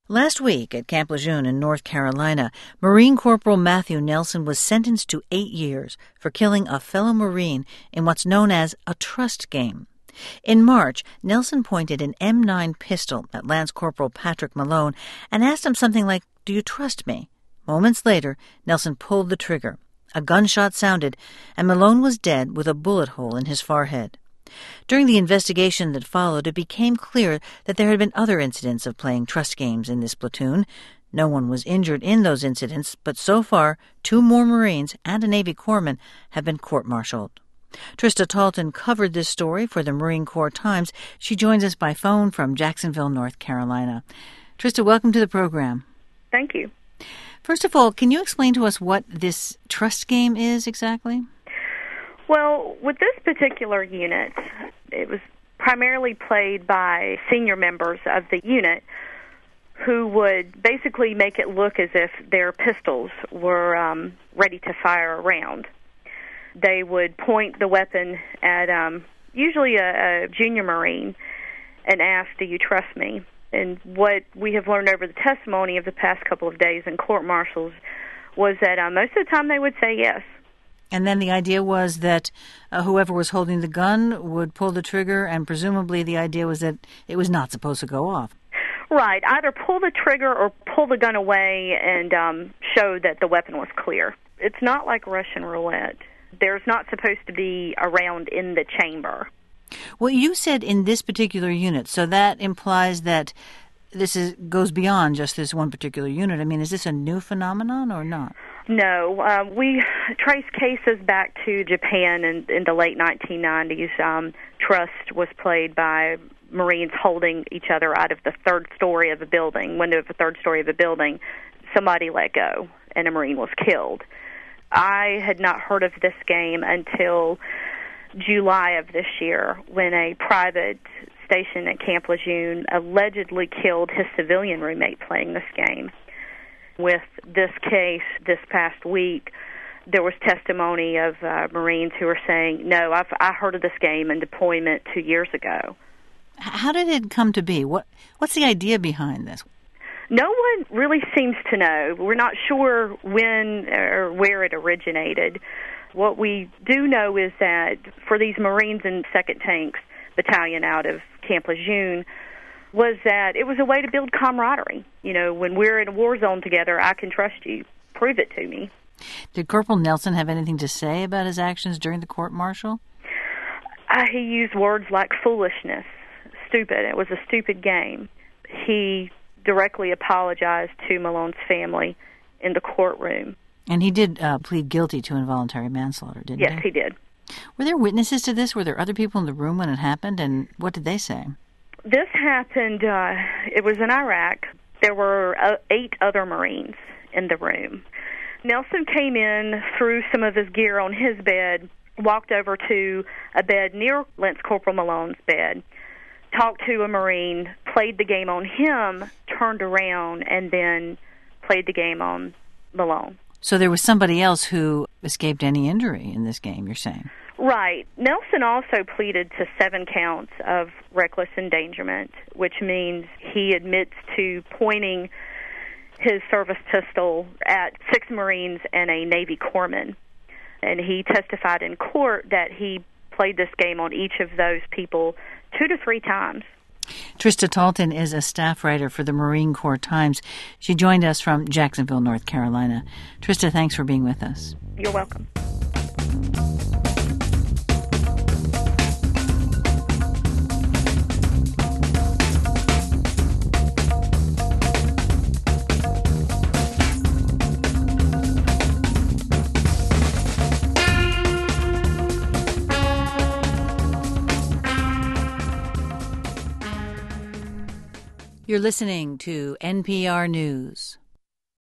Last week at Camp Lejeune in North Carolina, Marine Corporal Matthew Nelson was sentenced to 8 years for killing a fellow Marine in what's known as a trust game. In March, Nelson pointed an M9 pistol at Lance Corporal Patrick Malone and asked him something like, "Do you trust me?" Moments later, Nelson pulled the trigger. A gunshot sounded, and Malone was dead with a bullet hole in his forehead. During the investigation that followed, it became clear that there had been other incidents of playing trust games in this platoon. No one was injured in those incidents, but so far, 2 more Marines and a Navy corpsman have been court-martialed. Trista Talton covered this story for the Marine Corps Times. She joins us by phone from Jacksonville, North Carolina. Trista, welcome to the program. Thank you. First of all, can you explain to us what this trust game is exactly? Well, with this particular unit, it was primarily played by senior members of the unit who would basically make it look as if their pistols were ready to fire a round. They would point the weapon at usually a junior Marine and ask, "Do you trust me?" And what we have learned over the testimony of the past couple of days in court-martials was that most of the time they would say yes. And then the idea was that whoever was holding the gun would pull the trigger, and presumably the idea was that it was not supposed to go off. Right. Either pull the trigger or pull the gun away and show that the weapon was clear. It's not like Russian roulette. There's not supposed to be a round in the chamber. Well, you said in this particular unit, so that implies that this goes beyond just this one particular unit. I mean, is this a new phenomenon or not? No. We trace cases back to Japan in the late 1990s. Trust was played by Marines holding each other out of the third story of a building, window of the third story of a building. Somebody let go, and a Marine was killed. I had not heard of this game until July of this year, when a private stationed at Camp Lejeune allegedly killed his civilian roommate playing this game. With this case this past week, there was testimony of Marines who were saying, "No, I heard of this game in deployment 2 years ago." How did it come to be? What's the idea behind this? No one really seems to know. We're not sure when or where it originated. What we do know is that for these Marines in 2nd Tanks Battalion out of Camp Lejeune, was that it was a way to build camaraderie. You know, when we're in a war zone together, I can trust you. Prove it to me. Did Corporal Nelson have anything to say about his actions during the court-martial? He used words like foolishness, stupid. It was a stupid game. He directly apologized to Malone's family in the courtroom. And he did plead guilty to involuntary manslaughter, didn't he? Yes, he did. Were there witnesses to this? Were there other people in the room when it happened? And what did they say? This happened, it was in Iraq. There were 8 other Marines in the room. Nelson came in, threw some of his gear on his bed, walked over to a bed near Lance Corporal Malone's bed, talked to a Marine, played the game on him, turned around, and then played the game on Malone. So there was somebody else who escaped any injury in this game, you're saying? Right. Nelson also pleaded to 7 counts of reckless endangerment, which means he admits to pointing his service pistol at 6 Marines and a Navy corpsman. And he testified in court that he played this game on each of those people 2 to 3 times. Trista Talton is a staff writer for the Marine Corps Times. She joined us from Jacksonville, North Carolina. Trista, thanks for being with us. You're welcome. You're listening to NPR News.